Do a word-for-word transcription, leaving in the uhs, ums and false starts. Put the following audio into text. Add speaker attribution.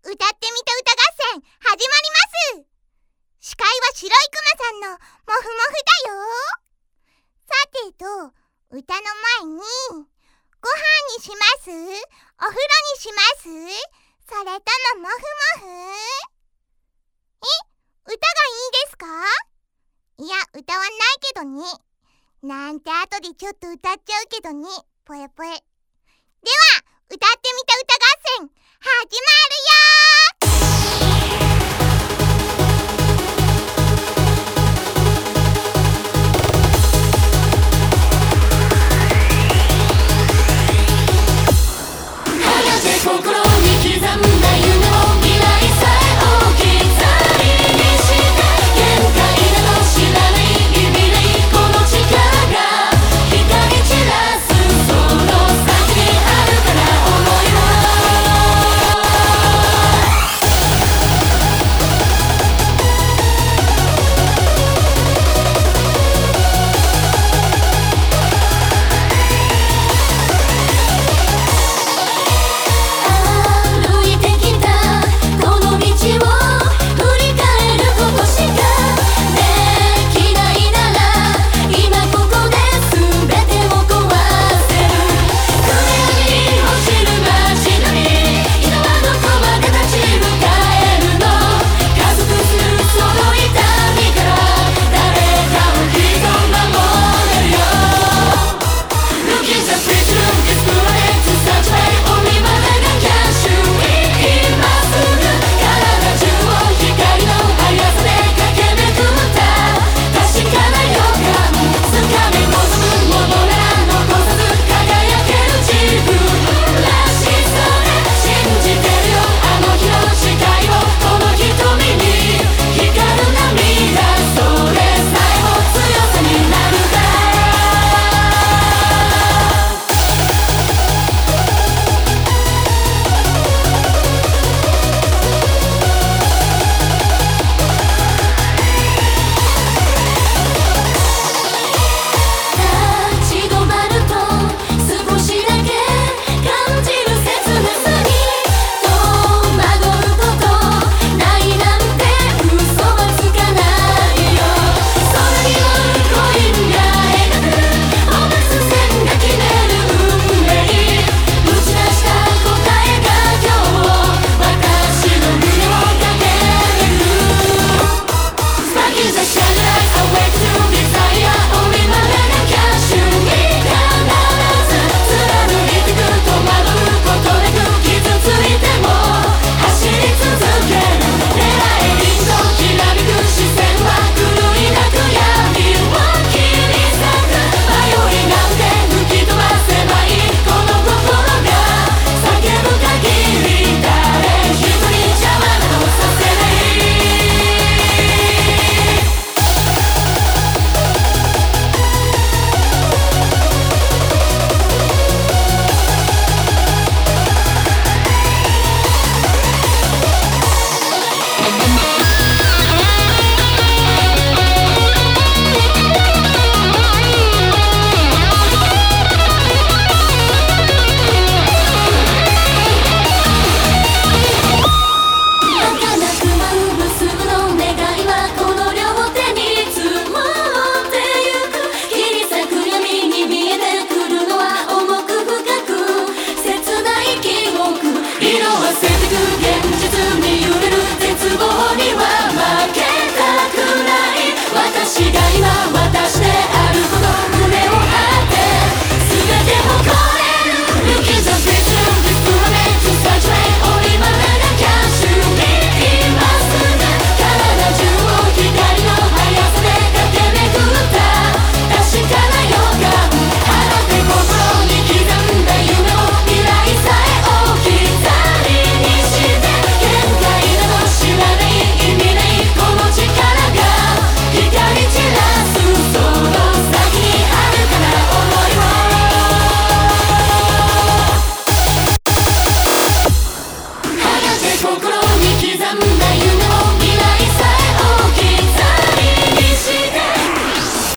Speaker 1: 歌ってみた歌合戦始まります。司会は白いくまさんのもふもふだよ。さてと、歌の前にご飯にします？お風呂にします？それとももふもふ？え、歌がいいですか？いや、歌わないけどね。なんて後でちょっと歌っちゃうけどね。ぽえぽえ。では、歌って